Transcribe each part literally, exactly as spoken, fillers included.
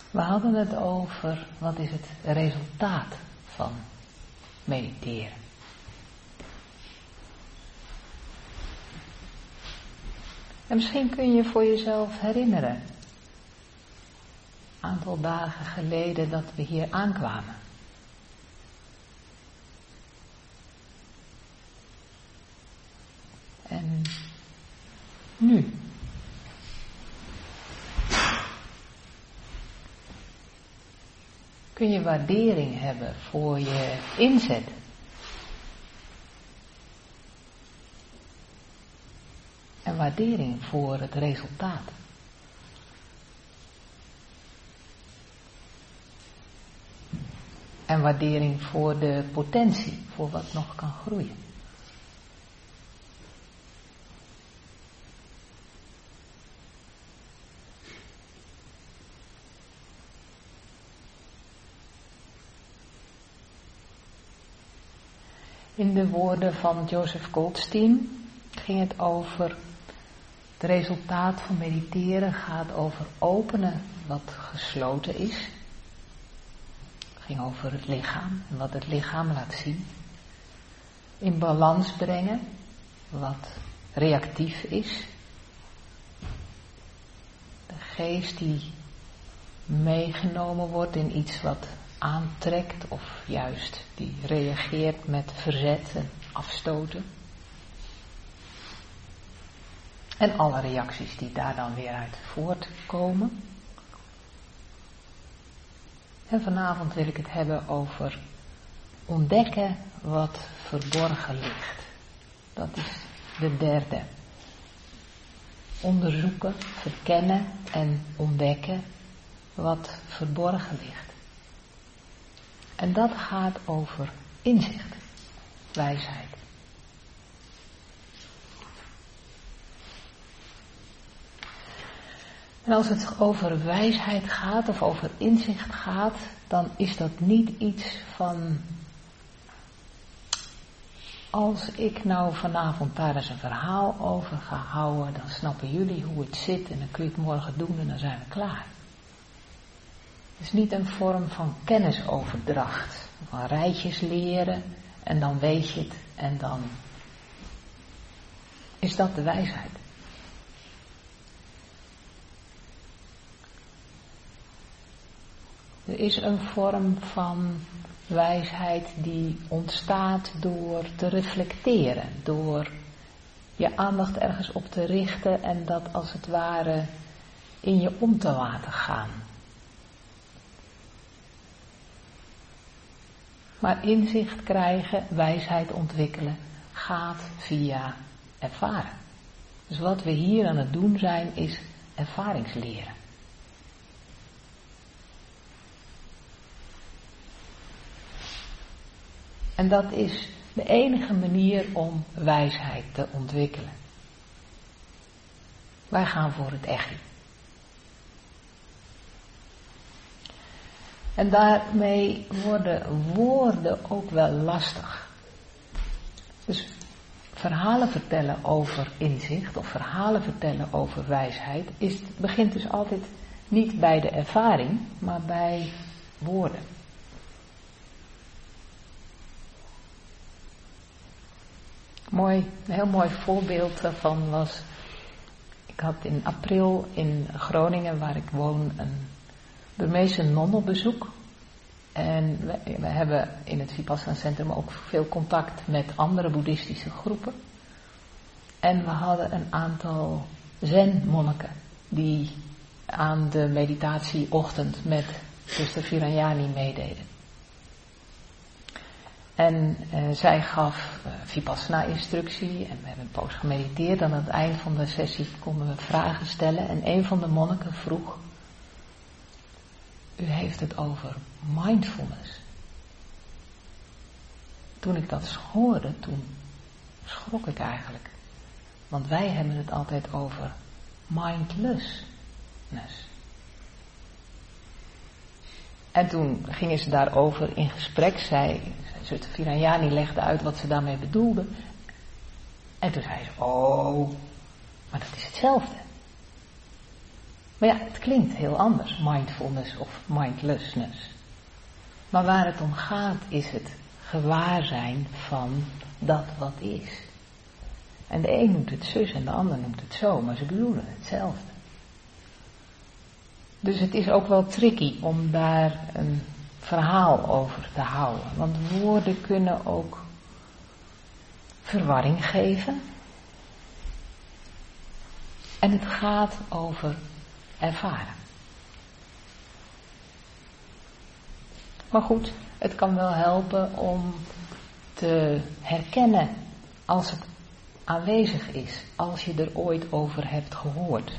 We hadden het over wat is het resultaat van mediteren. En misschien kun je voor jezelf herinneren, een aantal dagen geleden dat we hier aankwamen. En nu. Kun je waardering hebben voor je inzet. En waardering voor het resultaat. En waardering voor de potentie, voor wat nog kan groeien. In de woorden van Joseph Goldstein ging het over, het resultaat van mediteren gaat over openen wat gesloten is. Het ging over het lichaam en wat het lichaam laat zien. In balans brengen wat reactief is. De geest die meegenomen wordt in iets wat aantrekt of juist die reageert met verzet en afstoten. En alle reacties die daar dan weer uit voortkomen. En vanavond wil ik het hebben over ontdekken wat verborgen ligt. Dat is de derde. Onderzoeken, verkennen en ontdekken wat verborgen ligt. En dat gaat over inzicht, wijsheid. En als het over wijsheid gaat of over inzicht gaat, dan is dat niet iets van, als ik nou vanavond daar eens een verhaal over ga houden, dan snappen jullie hoe het zit en dan kun je het morgen doen en dan zijn we klaar. Het is niet een vorm van kennisoverdracht, van rijtjes leren en dan weet je het en dan is dat de wijsheid. Er is een vorm van wijsheid die ontstaat door te reflecteren, door je aandacht ergens op te richten en dat als het ware in je om te laten gaan. Maar inzicht krijgen, wijsheid ontwikkelen, gaat via ervaren. Dus wat we hier aan het doen zijn, is ervaringsleren. En dat is de enige manier om wijsheid te ontwikkelen. Wij gaan voor het echi. En daarmee worden woorden ook wel lastig. Dus verhalen vertellen over inzicht of verhalen vertellen over wijsheid is, begint dus altijd niet bij de ervaring, maar bij woorden. Mooi, een heel mooi voorbeeld daarvan was, ik had in april in Groningen, waar ik woon, een Burmeese non op bezoek. En we, we hebben in het Vipassana Centrum ook veel contact met andere boeddhistische groepen. En we hadden een aantal zen-monniken die aan de meditatieochtend met zuster Virajani meededen. En uh, zij gaf uh, Vipassana-instructie en we hebben een poos gemediteerd. En aan het eind van de sessie konden we vragen stellen. En een van de monniken vroeg, u heeft het over mindfulness. Toen ik dat hoorde, toen schrok ik eigenlijk. Want wij hebben het altijd over mindlessness. En toen gingen ze daarover in gesprek. Zij, zuster Virajani legde uit wat ze daarmee bedoelde. En toen zei ze, oh, maar dat is hetzelfde. Maar ja, het klinkt heel anders, mindfulness of mindlessness. Maar waar het om gaat is het gewaarzijn van dat wat is. En de een noemt het zus en de ander noemt het zo, maar ze bedoelen hetzelfde. Dus het is ook wel tricky om daar een verhaal over te houden. Want woorden kunnen ook verwarring geven. En het gaat over ervaren. Maar goed, het kan wel helpen om te herkennen als het aanwezig is, als je er ooit over hebt gehoord.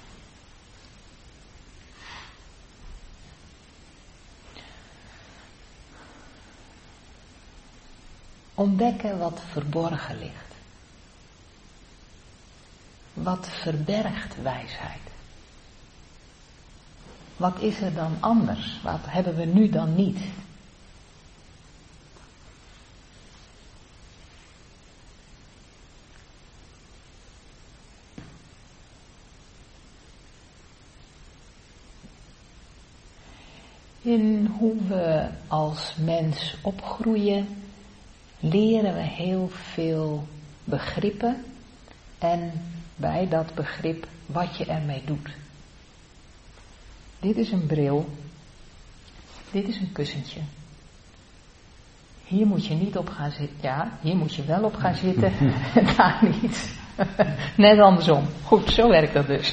Ontdekken wat verborgen ligt. Wat verbergt wijsheid? Wat is er dan anders? Wat hebben we nu dan niet? In hoe we als mens opgroeien, leren we heel veel begrippen en bij dat begrip wat je ermee doet. Dit is een bril, dit is een kussentje. Hier moet je niet op gaan zitten, ja, hier moet je wel op gaan zitten, daar niet. Net andersom. Goed, zo werkt dat dus.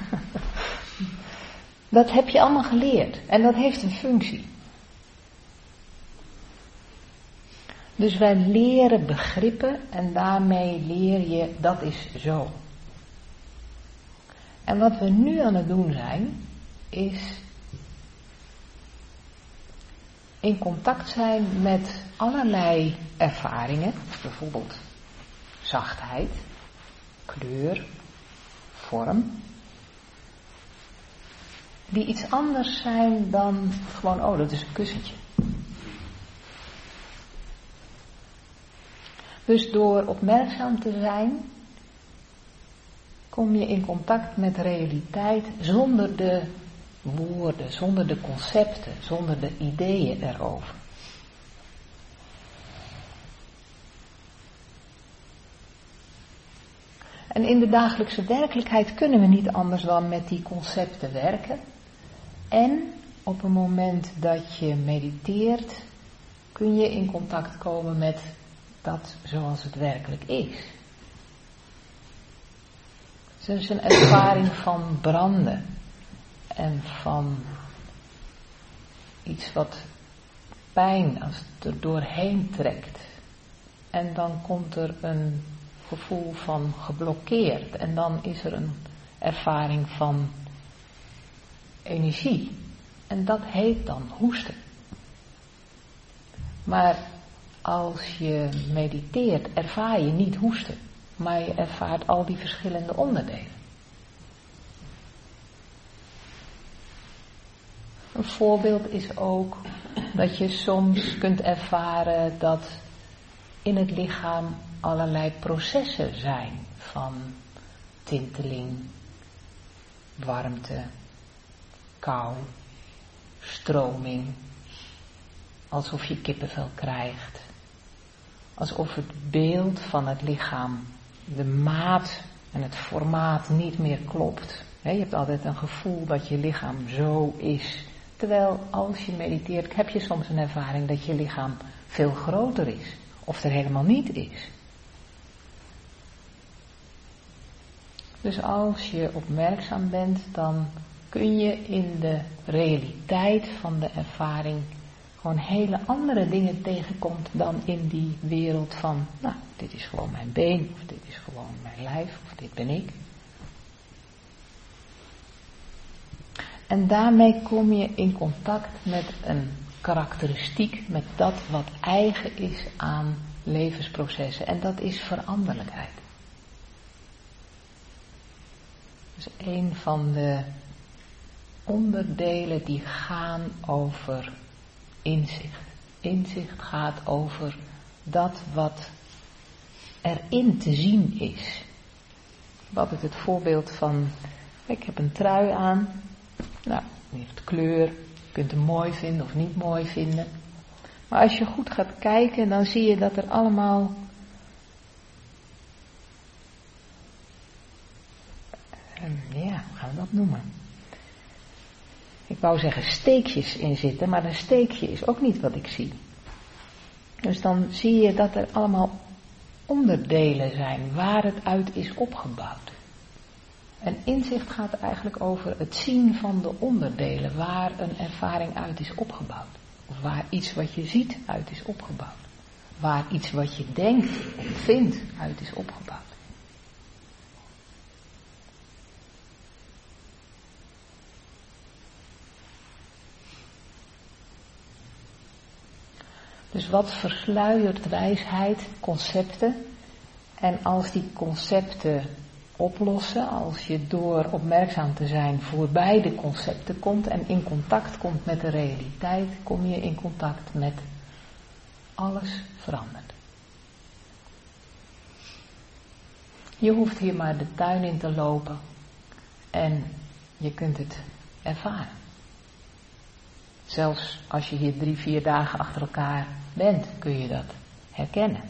Dat heb je allemaal geleerd en dat heeft een functie. Dus wij leren begrippen en daarmee leer je dat is zo. En wat we nu aan het doen zijn, is in contact zijn met allerlei ervaringen, bijvoorbeeld zachtheid, kleur, vorm, die iets anders zijn dan gewoon, oh, dat is een kussentje. Dus door opmerkzaam te zijn, kom je in contact met realiteit zonder de woorden, zonder de concepten, zonder de ideeën erover. En in de dagelijkse werkelijkheid kunnen we niet anders dan met die concepten werken. En op het moment dat je mediteert, kun je in contact komen met dat zoals het werkelijk is. Het is een ervaring van branden en van iets wat pijn als het er doorheen trekt. En dan komt er een gevoel van geblokkeerd en dan is er een ervaring van energie. En dat heet dan hoesten. Maar als je mediteert, ervaar je niet hoesten, maar je ervaart al die verschillende onderdelen. Een voorbeeld is ook dat je soms kunt ervaren dat in het lichaam allerlei processen zijn van tinteling, warmte, kou, stroming, alsof je kippenvel krijgt. Alsof het beeld van het lichaam, de maat en het formaat niet meer klopt. Je hebt altijd een gevoel dat je lichaam zo is. Terwijl als je mediteert heb je soms een ervaring dat je lichaam veel groter is. Of er helemaal niet is. Dus als je opmerkzaam bent, dan kun je in de realiteit van de ervaring gewoon hele andere dingen tegenkomt dan in die wereld van, nou, dit is gewoon mijn been, of dit is gewoon mijn lijf, of dit ben ik. En daarmee kom je in contact met een karakteristiek, met dat wat eigen is aan levensprocessen. En dat is veranderlijkheid. Dat is een van de onderdelen die gaan over inzicht. Inzicht gaat over dat wat erin te zien is. Ik heb altijd het voorbeeld van Ik heb een trui aan. Nou, die heeft kleur. Je kunt hem mooi vinden of niet mooi vinden. Maar als je goed gaat kijken, dan zie je dat er allemaal ja, hoe gaan we dat noemen? Ik wou zeggen steekjes in zitten, maar een steekje is ook niet wat ik zie. Dus dan zie je dat er allemaal onderdelen zijn waar het uit is opgebouwd. En inzicht gaat eigenlijk over het zien van de onderdelen waar een ervaring uit is opgebouwd. Of waar iets wat je ziet uit is opgebouwd. Waar iets wat je denkt of vindt uit is opgebouwd. Dus wat versluiert wijsheid? Concepten. En als die concepten oplossen, als je door opmerkzaam te zijn voorbij de concepten komt en in contact komt met de realiteit, kom je in contact met alles veranderd. Je hoeft hier maar de tuin in te lopen en je kunt het ervaren. Zelfs als je hier drie, vier dagen achter elkaar bent, kun je dat herkennen.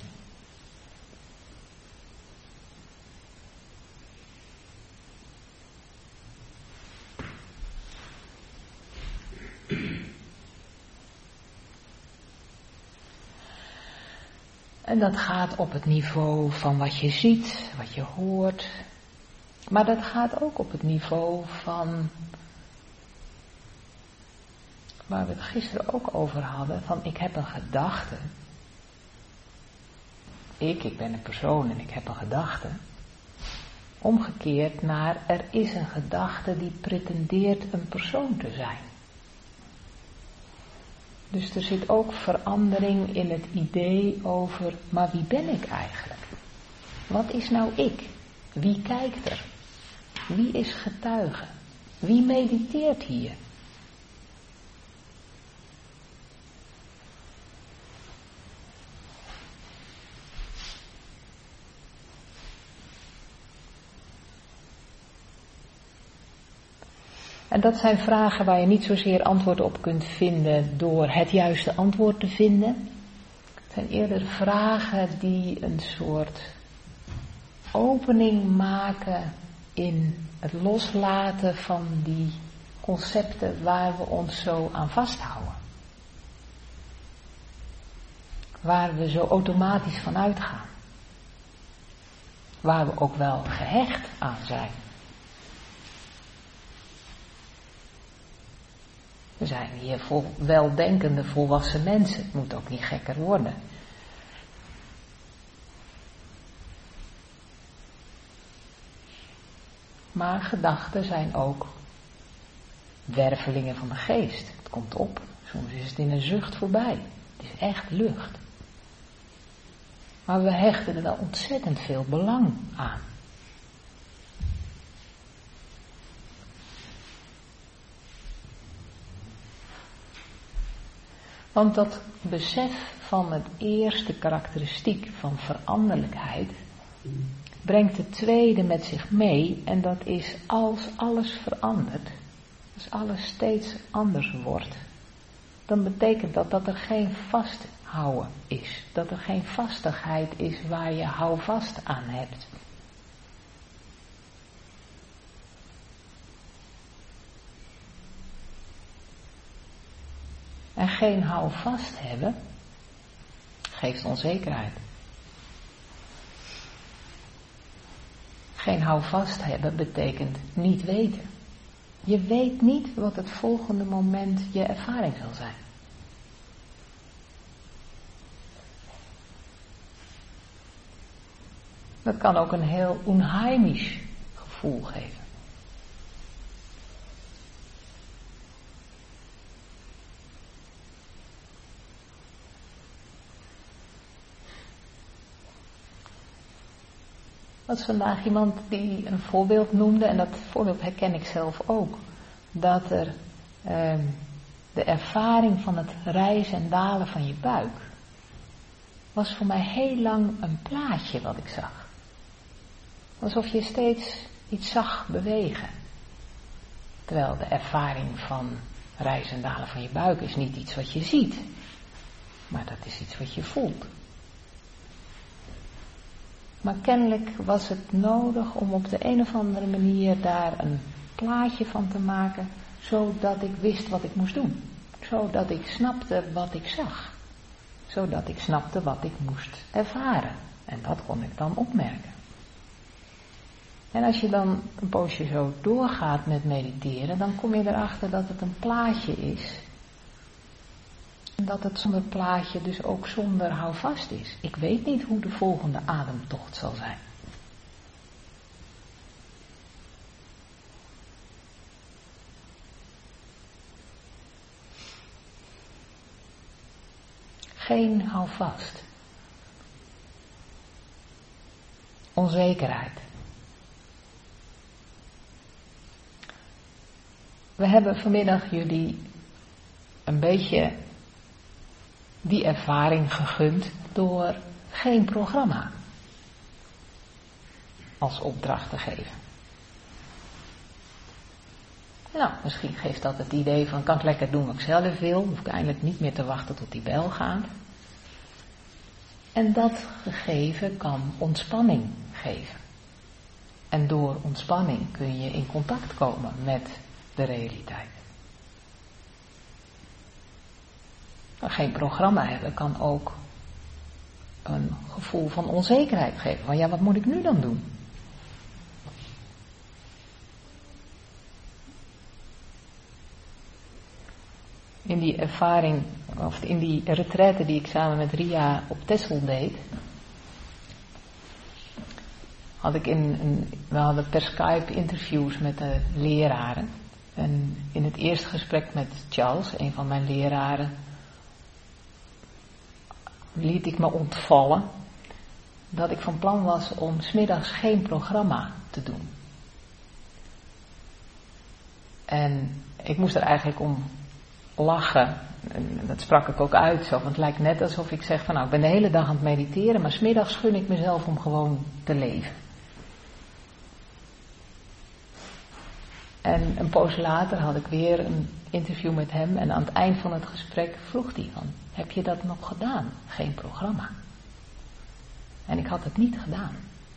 En dat gaat op het niveau van wat je ziet, wat je hoort. Maar dat gaat ook op het niveau van, waar we het gisteren ook over hadden, van ik heb een gedachte. Ik, ik ben een persoon en ik heb een gedachte. Omgekeerd naar, er is een gedachte die pretendeert een persoon te zijn. Dus er zit ook verandering in het idee over, maar wie ben ik eigenlijk? Wat is nou ik? Wie kijkt er? Wie is getuige? Wie mediteert hier? En dat zijn vragen waar je niet zozeer antwoord op kunt vinden door het juiste antwoord te vinden. Het zijn eerder vragen die een soort opening maken in het loslaten van die concepten waar we ons zo aan vasthouden. Waar we zo automatisch van uitgaan. Waar we ook wel gehecht aan zijn. We zijn hier vol, weldenkende volwassen mensen. Het moet ook niet gekker worden. Maar gedachten zijn ook wervelingen van de geest. Het komt op. Soms is het in een zucht voorbij. Het is echt lucht. Maar we hechten er wel ontzettend veel belang aan. Want dat besef van het eerste karakteristiek van veranderlijkheid brengt het tweede met zich mee en dat is als alles verandert, als alles steeds anders wordt, dan betekent dat dat er geen vasthouden is, dat er geen vastigheid is waar je houvast aan hebt. En geen houvast hebben geeft onzekerheid. Geen houvast hebben betekent niet weten. Je weet niet wat het volgende moment je ervaring zal zijn. Dat kan ook een heel onheimisch gevoel geven. Er was vandaag iemand die een voorbeeld noemde, en dat voorbeeld herken ik zelf ook. Dat er eh, de ervaring van het rijzen en dalen van je buik was voor mij heel lang een plaatje wat ik zag. Alsof je steeds iets zag bewegen. Terwijl de ervaring van rijzen en dalen van je buik is niet iets wat je ziet. Maar dat is iets wat je voelt. Maar kennelijk was het nodig om op de een of andere manier daar een plaatje van te maken, zodat ik wist wat ik moest doen. Zodat ik snapte wat ik zag. Zodat ik snapte wat ik moest ervaren. En dat kon ik dan opmerken. En als je dan een poosje zo doorgaat met mediteren, dan kom je erachter dat het een plaatje is. En dat het zonder plaatje dus ook zonder houvast is. Ik weet niet hoe de volgende ademtocht zal zijn. Geen houvast. Onzekerheid. We hebben vanmiddag jullie een beetje die ervaring gegund door geen programma als opdracht te geven. Nou, misschien geeft dat het idee van, kan ik lekker doen wat ik zelf wil, hoef ik eindelijk niet meer te wachten tot die bel gaat. En dat gegeven kan ontspanning geven. En door ontspanning kun je in contact komen met de realiteit. Geen programma hebben kan ook een gevoel van onzekerheid geven. Van ja, wat moet ik nu dan doen? In die ervaring, of in die retraite die ik samen met Ria op Texel deed, had ik in een, we hadden per Skype interviews met de leraren. En in het eerste gesprek met Charles, een van mijn leraren, liet ik me ontvallen dat ik van plan was om 's middags geen programma te doen. En ik moest er eigenlijk om lachen. En dat sprak ik ook uit zo, want het lijkt net alsof ik zeg van nou, ik ben de hele dag aan het mediteren, maar 's middags gun ik mezelf om gewoon te leven. En een poos later had ik weer een interview met hem en aan het eind van het gesprek vroeg hij van, heb je dat nog gedaan? Geen programma. En ik had het niet gedaan.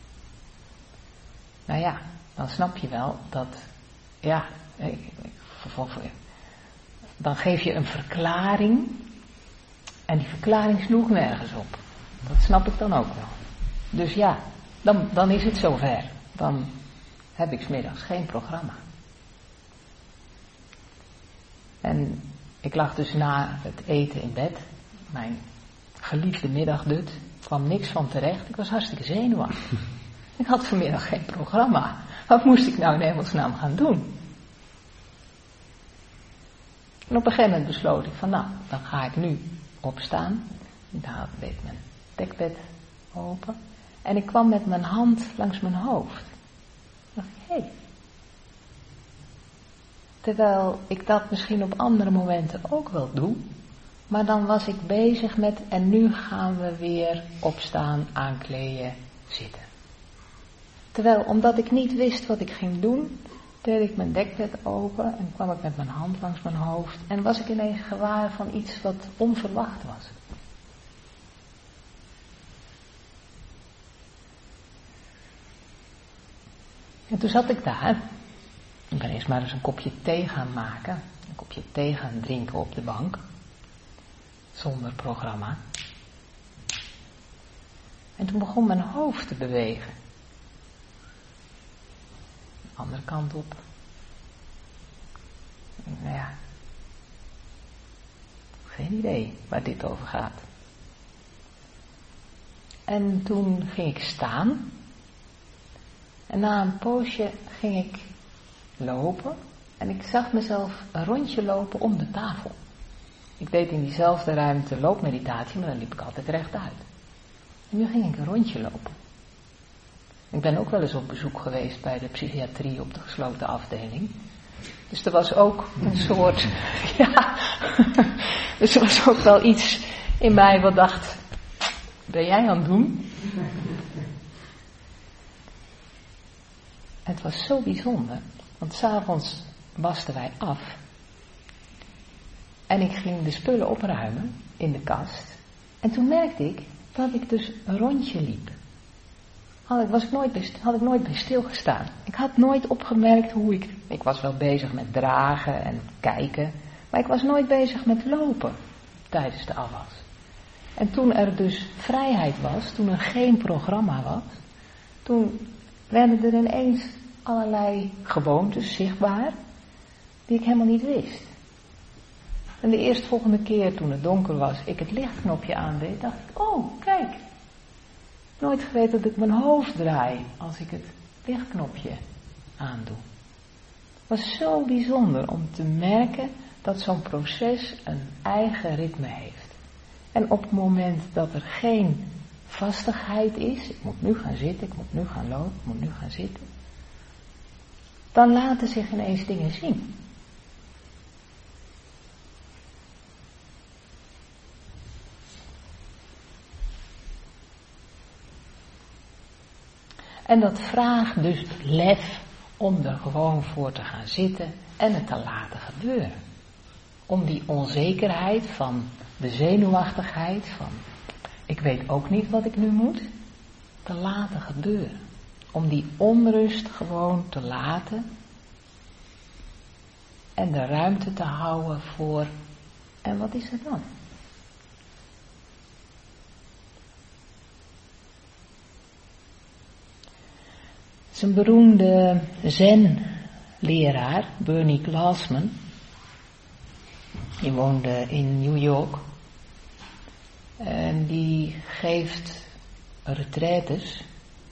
Nou ja, dan snap je wel dat, ja, ik, ik, dan geef je een verklaring en die verklaring sloeg nergens op. Dat snap ik dan ook wel. Dus ja, dan, dan is het zover. Dan heb ik 's middags geen programma. En ik lag dus na het eten in bed. Mijn geliefde middagdut. Er kwam niks van terecht. Ik was hartstikke zenuwachtig. Ik had vanmiddag geen programma. Wat moest ik nou in hemelsnaam gaan doen? En op een gegeven moment besloot ik van nou, dan ga ik nu opstaan. Ik deed mijn dekbed open. En ik kwam met mijn hand langs mijn hoofd. Ik dacht, hé. Hey. Terwijl ik dat misschien op andere momenten ook wel doe. Maar dan was ik bezig met, en nu gaan we weer opstaan, aankleden, zitten. Terwijl, omdat ik niet wist wat ik ging doen, deed ik mijn dekbed open en kwam ik met mijn hand langs mijn hoofd. En was ik ineens gewaar van iets wat onverwacht was. En toen zat ik daar. Ik ben eerst maar eens een kopje thee gaan maken. Een kopje thee gaan drinken op de bank. Zonder programma. En toen begon mijn hoofd te bewegen. De andere kant op. Nou ja. Geen idee waar dit over gaat. En toen ging ik staan. En na een poosje ging ik lopen. En ik zag mezelf een rondje lopen om de tafel. Ik deed in diezelfde ruimte loopmeditatie, maar dan liep ik altijd rechtuit. En nu ging ik een rondje lopen. Ik ben ook wel eens op bezoek geweest bij de psychiatrie op de gesloten afdeling. Dus er was ook een soort, ja, dus er was ook wel iets in mij wat dacht, ben jij aan het doen? Het was zo bijzonder, want 's avonds wasten wij af. En ik ging de spullen opruimen in de kast. En toen merkte ik dat ik dus een rondje liep. Had ik, was ik nooit bij, had ik nooit bij stilgestaan. Ik had nooit opgemerkt hoe ik... Ik was wel bezig met dragen en kijken. Maar ik was nooit bezig met lopen tijdens de afwas. En toen er dus vrijheid was, toen er geen programma was, toen werden er ineens allerlei gewoontes zichtbaar die ik helemaal niet wist. En de eerstvolgende keer toen het donker was, ik het lichtknopje aandeed, dacht ik, oh kijk, nooit geweten dat ik mijn hoofd draai als ik het lichtknopje aandoe. Het was zo bijzonder om te merken dat zo'n proces een eigen ritme heeft. En op het moment dat er geen vastigheid is, ik moet nu gaan zitten, ik moet nu gaan lopen, ik moet nu gaan zitten, dan laten zich ineens dingen zien. En dat vraagt dus lef om er gewoon voor te gaan zitten en het te laten gebeuren. Om die onzekerheid van de zenuwachtigheid van ik weet ook niet wat ik nu moet, te laten gebeuren. Om die onrust gewoon te laten en de ruimte te houden voor, en wat is er dan? Het is een beroemde zen-leraar, Bernie Glassman. Die woonde in New York. En die geeft retraites.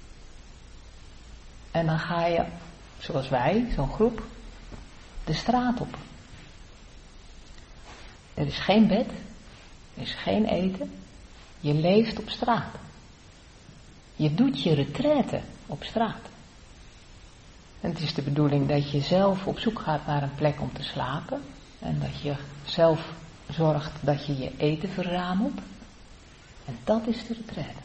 En dan ga je, zoals wij, zo'n groep, de straat op. Er is geen bed, er is geen eten. Je leeft op straat. Je doet je retraite op straat. En het is de bedoeling dat je zelf op zoek gaat naar een plek om te slapen. En dat je zelf zorgt dat je je eten verzamelt. En dat is de retraite.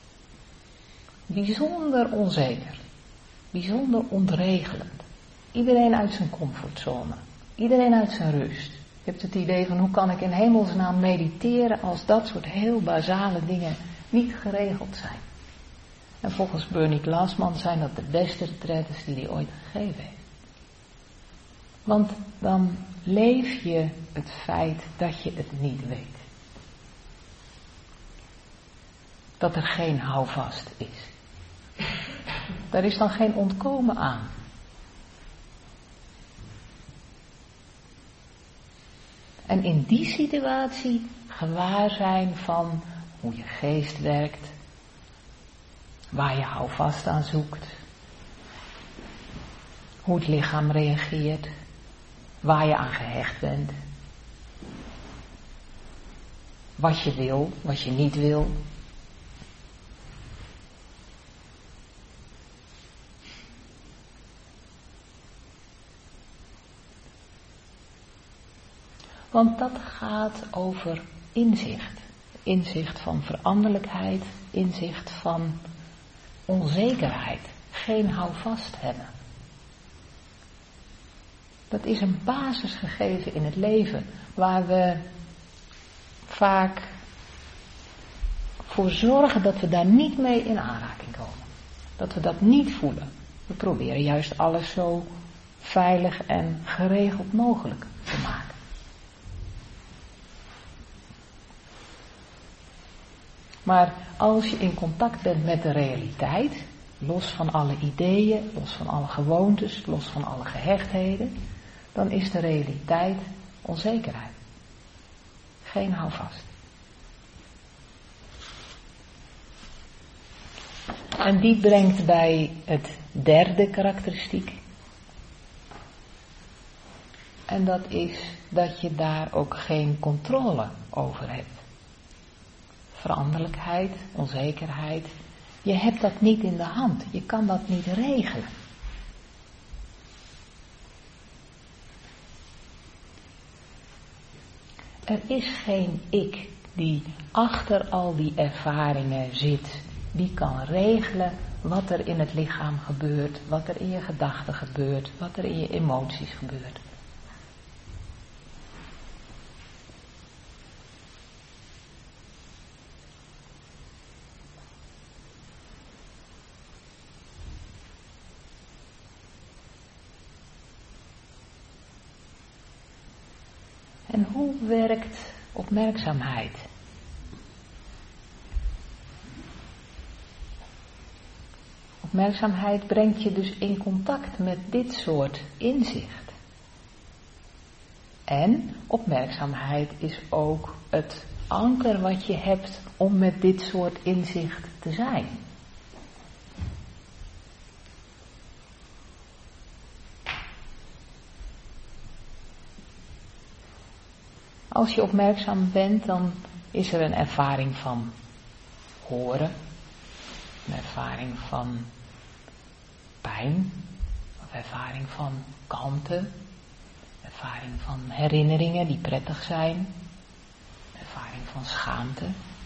Bijzonder onzeker. Bijzonder ontregelend. Iedereen uit zijn comfortzone. Iedereen uit zijn rust. Je hebt het idee van hoe kan ik in hemelsnaam mediteren als dat soort heel basale dingen niet geregeld zijn. En volgens Bernie Glassman zijn dat de beste retraites die hij ooit gegeven heeft. Want dan leef je het feit dat je het niet weet. Dat er geen houvast is. Daar is dan geen ontkomen aan. En in die situatie gewaar zijn van hoe je geest werkt, waar je houvast aan zoekt, hoe het lichaam reageert, waar je aan gehecht bent, wat je wil, wat je niet wil. Want dat gaat over inzicht. Inzicht van veranderlijkheid, inzicht van onzekerheid. Geen houvast hebben. Dat is een basisgegeven in het leven waar we vaak voor zorgen dat we daar niet mee in aanraking komen. Dat we dat niet voelen. We proberen juist alles zo veilig en geregeld mogelijk te maken. Maar als je in contact bent met de realiteit, los van alle ideeën, los van alle gewoontes, los van alle gehechtheden, dan is de realiteit onzekerheid. Geen houvast. En die brengt bij het derde karakteristiek. En dat is dat je daar ook geen controle over hebt. Veranderlijkheid, onzekerheid. Je hebt dat niet in de hand. Je kan dat niet regelen. Er is geen ik die achter al die ervaringen zit. Die kan regelen wat er in het lichaam gebeurt, wat er in je gedachten gebeurt, wat er in je emoties gebeurt. En hoe werkt opmerkzaamheid? Opmerkzaamheid brengt je dus in contact met dit soort inzicht. En opmerkzaamheid is ook het anker wat je hebt om met dit soort inzicht te zijn. Als je opmerkzaam bent, dan is er een ervaring van horen, een ervaring van pijn, of ervaring van kalmte, ervaring van herinneringen die prettig zijn, ervaring van schaamte.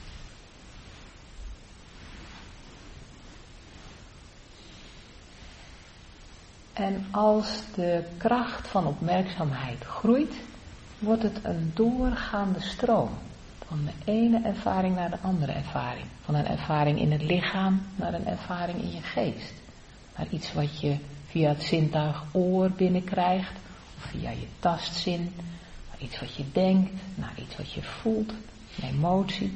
En als de kracht van opmerkzaamheid groeit, wordt het een doorgaande stroom. Van de ene ervaring naar de andere ervaring. Van een ervaring in het lichaam naar een ervaring in je geest. Naar iets wat je via het zintuig oor binnenkrijgt. Of via je tastzin. Naar iets wat je denkt. Naar iets wat je voelt. Een emotie.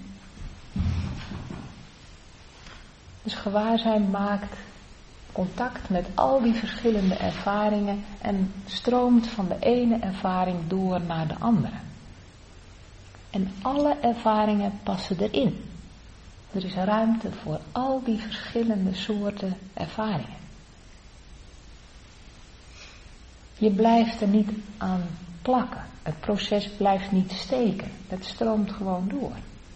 Dus gewaarzijn maakt contact met al die verschillende ervaringen en stroomt van de ene ervaring door naar de andere. En alle ervaringen passen erin. Er is ruimte voor al die verschillende soorten ervaringen. Je blijft er niet aan plakken. Het proces blijft niet steken. Het stroomt gewoon door.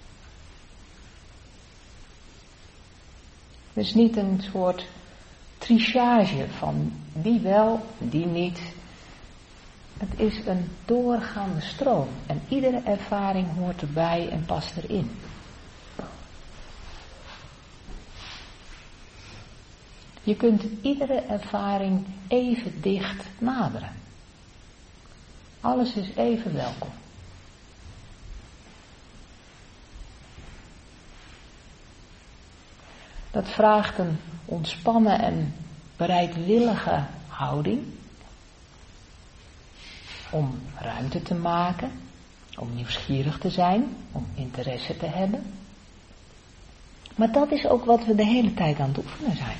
Het is niet een soort trichage van die wel, die niet. Het is een doorgaande stroom en iedere ervaring hoort erbij en past erin. Je kunt iedere ervaring even dicht naderen. Alles is even welkom. Dat vraagt een ontspannen en bereidwillige houding. Om ruimte te maken, om nieuwsgierig te zijn, om interesse te hebben. Maar dat is ook wat we de hele tijd aan het oefenen zijn.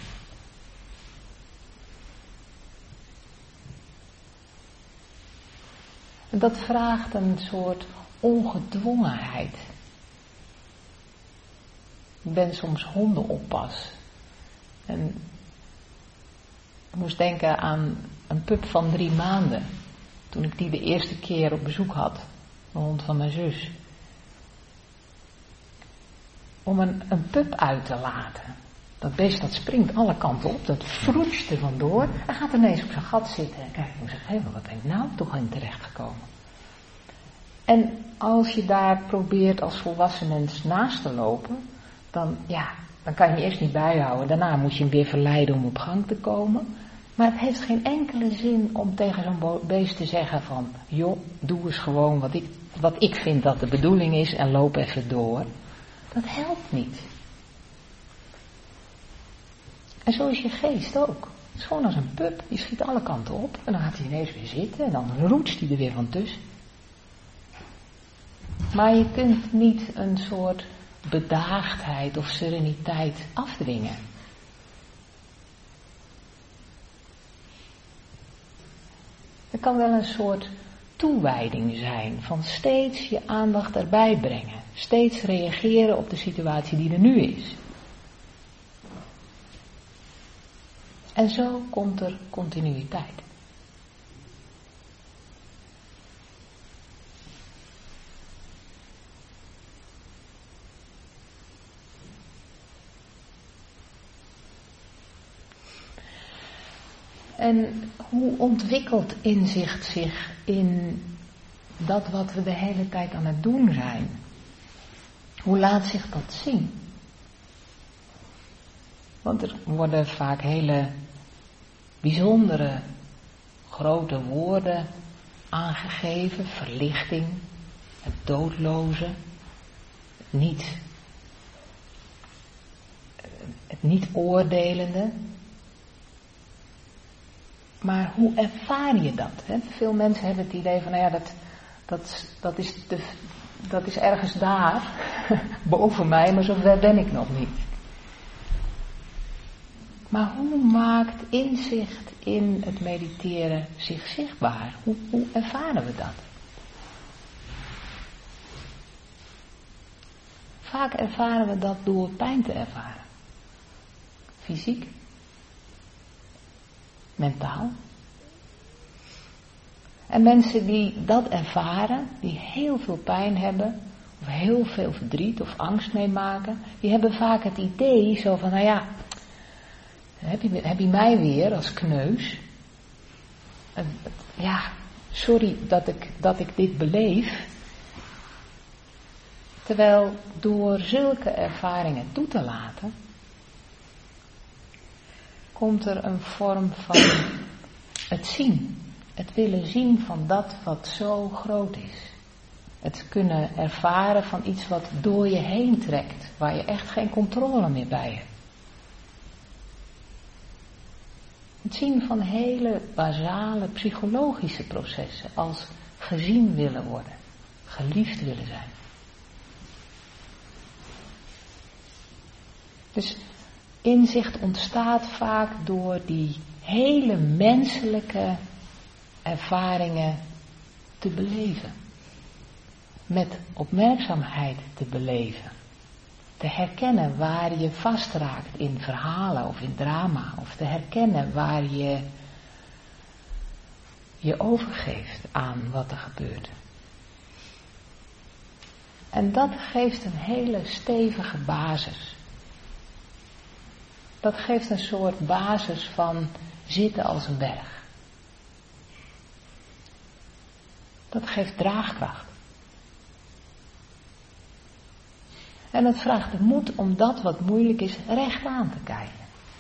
En dat vraagt een soort ongedwongenheid. Ik ben soms hondenoppas. En ik moest denken aan een pup van drie maanden. Toen ik die de eerste keer op bezoek had. De hond van mijn zus. Om een, een pup uit te laten. Dat beest dat springt alle kanten op. Dat vroetst er vandoor. En gaat ineens op zijn gat zitten. En kijkt en zegt, hé, wat ben ik nou toch in terecht gekomen? En als je daar probeert als volwassen mens naast te lopen. Dan, ja, dan kan je hem eerst niet bijhouden. Daarna moet je hem weer verleiden om op gang te komen. Maar het heeft geen enkele zin om tegen zo'n beest te zeggen van, joh, doe eens gewoon wat ik, wat ik vind dat de bedoeling is en loop even door. Dat helpt niet. En zo is je geest ook. Het is gewoon als een pup, die schiet alle kanten op en dan gaat hij ineens weer zitten en dan roetst hij er weer van tussen. Maar je kunt niet een soort bedaagdheid of sereniteit afdwingen. Er kan wel een soort toewijding zijn van steeds je aandacht erbij brengen. Steeds reageren op de situatie die er nu is. En zo komt er continuïteit. En hoe ontwikkelt inzicht zich in dat wat we de hele tijd aan het doen zijn? Hoe laat zich dat zien? Want er worden vaak hele bijzondere, grote woorden aangegeven. Verlichting, het doodloze, het niet, het niet oordelende. Maar hoe ervaar je dat? Hè? Veel mensen hebben het idee van, nou ja, dat, dat, dat, is, de, dat is ergens daar, boven mij, maar zover ben ik nog niet. Maar hoe maakt inzicht in het mediteren zich zichtbaar? Hoe, hoe ervaren we dat? Vaak ervaren we dat door pijn te ervaren. Fysiek. Mentaal. En mensen die dat ervaren, die heel veel pijn hebben, of heel veel verdriet of angst meemaken, die hebben vaak het idee zo van, nou ja, heb je, heb je mij weer als kneus? Ja, sorry dat ik, dat ik dit beleef. Terwijl door zulke ervaringen toe te laten, komt er een vorm van het zien. Het willen zien van dat wat zo groot is. Het kunnen ervaren van iets wat door je heen trekt, waar je echt geen controle meer bij hebt. Het zien van hele basale psychologische processen als gezien willen worden, geliefd willen zijn. Dus inzicht ontstaat vaak door die hele menselijke ervaringen te beleven. Met opmerkzaamheid te beleven. Te herkennen waar je vastraakt in verhalen of in drama. Of te herkennen waar je je overgeeft aan wat er gebeurt. En dat geeft een hele stevige basis. Dat geeft een soort basis van zitten als een berg. Dat geeft draagkracht. En het vraagt de moed om dat wat moeilijk is recht aan te kijken.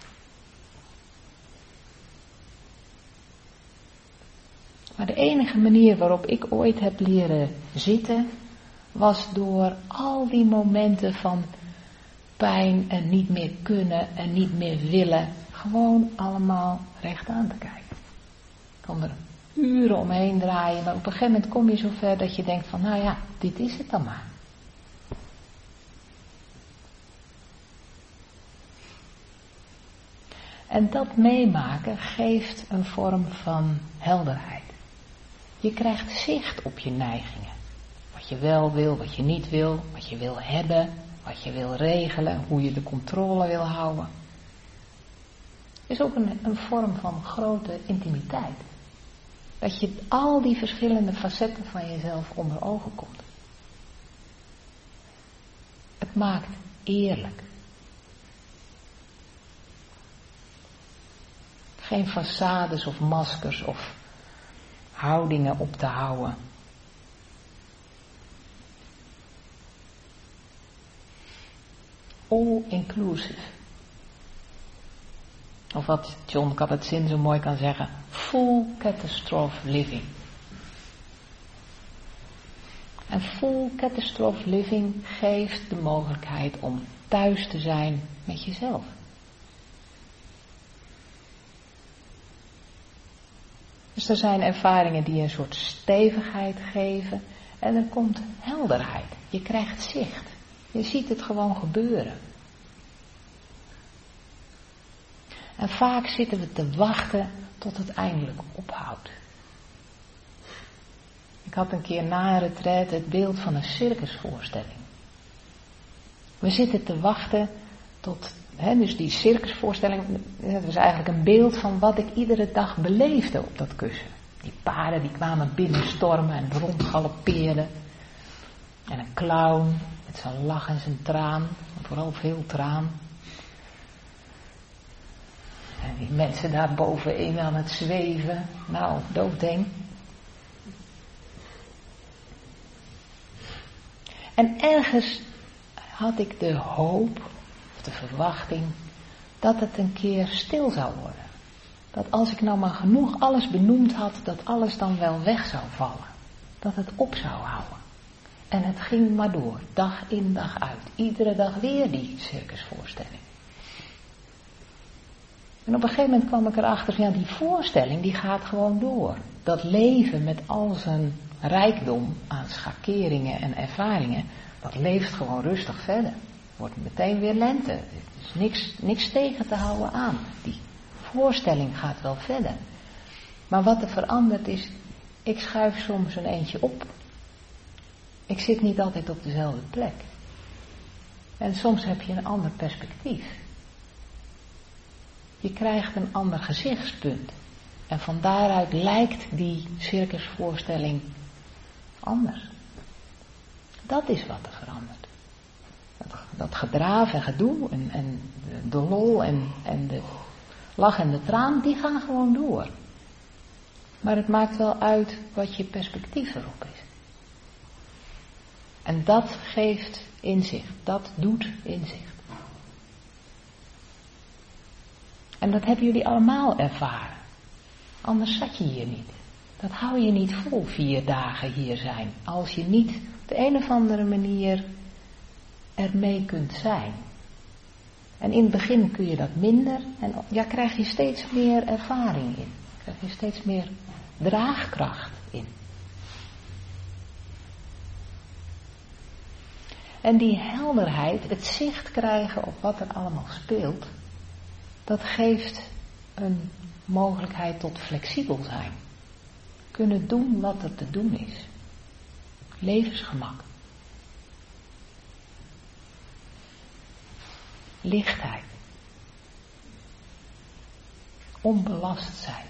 Maar de enige manier waarop ik ooit heb leren zitten, was door al die momenten van pijn en niet meer kunnen en niet meer willen, gewoon allemaal recht aan te kijken. Ik kon er uren omheen draaien, maar op een gegeven moment kom je zover dat je denkt van, nou ja, dit is het dan maar. En dat meemaken geeft een vorm van helderheid. Je krijgt zicht op je neigingen. Wat je wel wil, wat je niet wil, wat je wil hebben, wat je wil regelen, hoe je de controle wil houden. Is ook een, een vorm van grote intimiteit. Dat je al die verschillende facetten van jezelf onder ogen komt. Het maakt eerlijk. Geen façades of maskers of houdingen op te houden. All inclusive. Of wat John Kabat-Zinn zo mooi kan zeggen, full catastrophe living. En full catastrophe living geeft de mogelijkheid om thuis te zijn met jezelf. Dus er zijn ervaringen die een soort stevigheid geven en er komt helderheid. Je krijgt zicht. Je ziet het gewoon gebeuren. En vaak zitten we te wachten tot het eindelijk ophoudt. Ik had een keer na een retraite het beeld van een circusvoorstelling. We zitten te wachten tot, hè, dus die circusvoorstelling, dat was eigenlijk een beeld van wat ik iedere dag beleefde op dat kussen. Die paarden die kwamen binnenstormen en rondgaloppeerden. En een clown met zijn lach en zijn traan, vooral veel traan. En die mensen daar bovenin aan het zweven, nou, doodeng. En ergens had ik de hoop, of de verwachting, dat het een keer stil zou worden. Dat als ik nou maar genoeg alles benoemd had, dat alles dan wel weg zou vallen. Dat het op zou houden. En het ging maar door, dag in dag uit. Iedere dag weer die circusvoorstelling. En op een gegeven moment kwam ik erachter van ja, die voorstelling die gaat gewoon door. Dat leven met al zijn rijkdom aan schakeringen en ervaringen, dat leeft gewoon rustig verder. Wordt meteen weer lente. Er is niks, niks tegen te houden aan. Die voorstelling gaat wel verder. Maar wat er verandert is, ik schuif soms een eentje op. Ik zit niet altijd op dezelfde plek. En soms heb je een ander perspectief. Je krijgt een ander gezichtspunt. En van daaruit lijkt die circusvoorstelling anders. Dat is wat er verandert. Dat, dat gedraaf en gedoe en, en de, de lol en, en de lach en de traan, die gaan gewoon door. Maar het maakt wel uit wat je perspectief erop is. En dat geeft inzicht, dat doet inzicht. En dat hebben jullie allemaal ervaren. Anders zat je hier niet. Dat hou je niet vol, vier dagen hier zijn. Als je niet op de een of andere manier ermee kunt zijn. En in het begin kun je dat minder. En ja, krijg je steeds meer ervaring in. Krijg je steeds meer draagkracht in. En die helderheid, het zicht krijgen op wat er allemaal speelt, dat geeft een mogelijkheid tot flexibel zijn. Kunnen doen wat er te doen is. Levensgemak. Lichtheid. Onbelast zijn.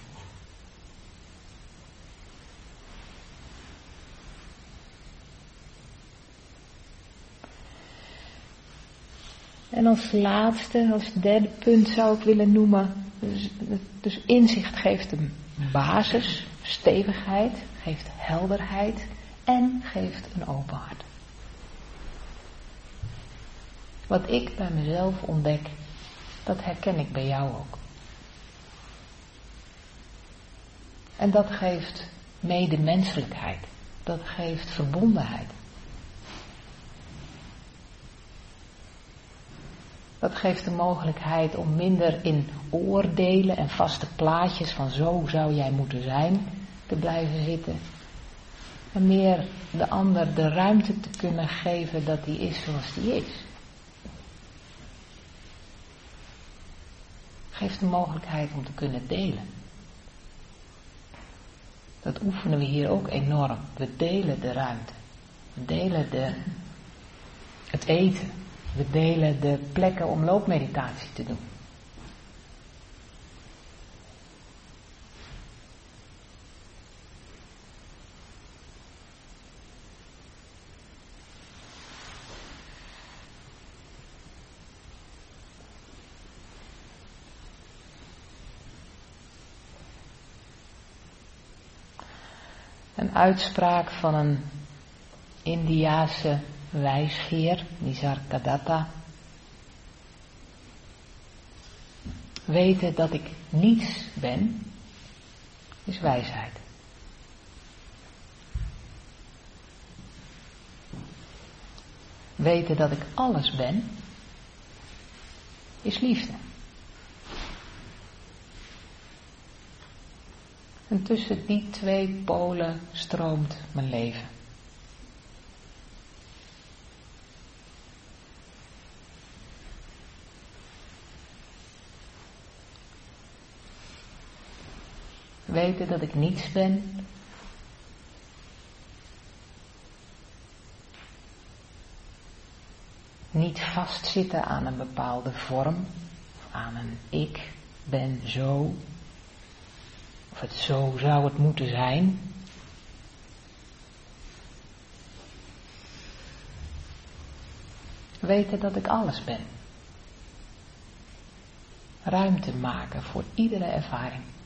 En als laatste, als derde punt zou ik willen noemen, dus, dus inzicht geeft een basis, stevigheid, geeft helderheid en geeft een open hart. Wat ik bij mezelf ontdek, dat herken ik bij jou ook. En dat geeft medemenselijkheid, dat geeft verbondenheid. Dat geeft de mogelijkheid om minder in oordelen en vaste plaatjes van zo zou jij moeten zijn te blijven zitten. En meer de ander de ruimte te kunnen geven dat die is zoals die is. Geeft de mogelijkheid om te kunnen delen. Dat oefenen we hier ook enorm. We delen de ruimte. We delen de, het eten. We delen de plekken om loopmeditatie te doen. Een uitspraak van een Indiase wijsgeer, Nisargadatta. Weten dat ik niets ben, is wijsheid. Weten dat ik alles ben, is liefde. En tussen die twee polen stroomt mijn leven. Weten dat ik niets ben. Niet vastzitten aan een bepaalde vorm. Of aan een ik ben zo. Of het zo zou het moeten zijn. Weten dat ik alles ben. Ruimte maken voor iedere ervaring.